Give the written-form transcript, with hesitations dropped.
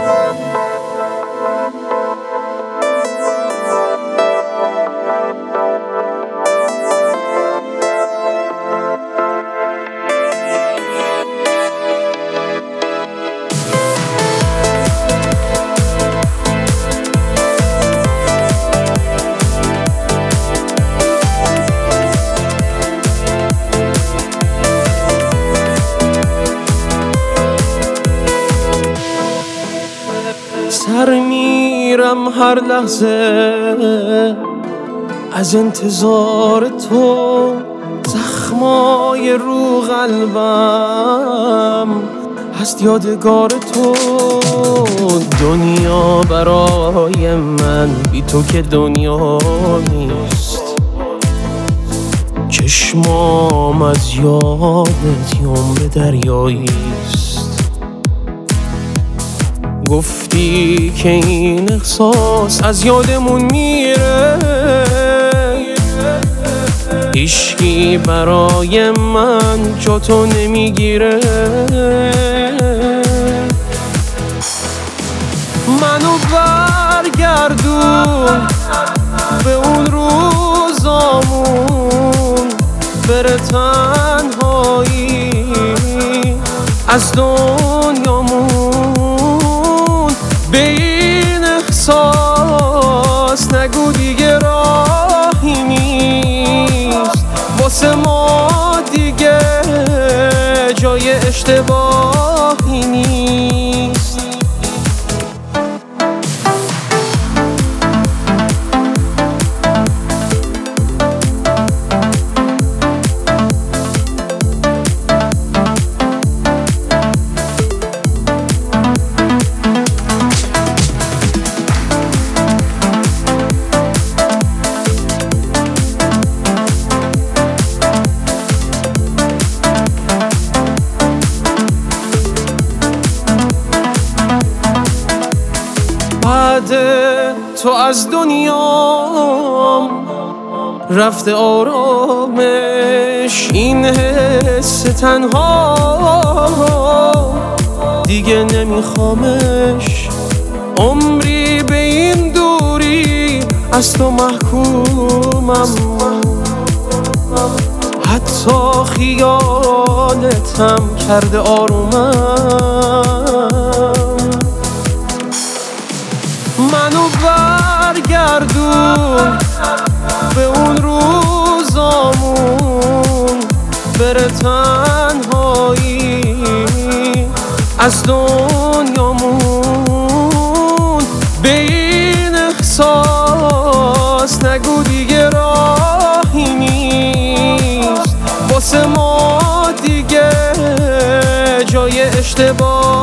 سر میرم هر لحظه از انتظار تو، زخمای رو قلبم هست یادگار تو. دنیا برای من بی تو که دنیا نیست، چشمام از یادت عمر دریاییست. گفتی که این احساس از یادمون میره، هیچکی برای من جا تو نمیگیره. منو برگردون به اون روزامون، بره تنهایی از دنیامون. به این احساس نگو دیگه راهی نیست، واسه ما دیگه جای اشتباهی نیست. بعد تو از دنیام رفته آرامش، این حس تنها دیگه نمیخوامش. عمری به این دوری از تو محکومم، حتی خیالتم کرده آرومم. منو برگردون به اون روزامون، بره تنهایی از دنیامون. به این احساس نگو دیگه راهی نیست، واسه ما دیگه جای اشتباه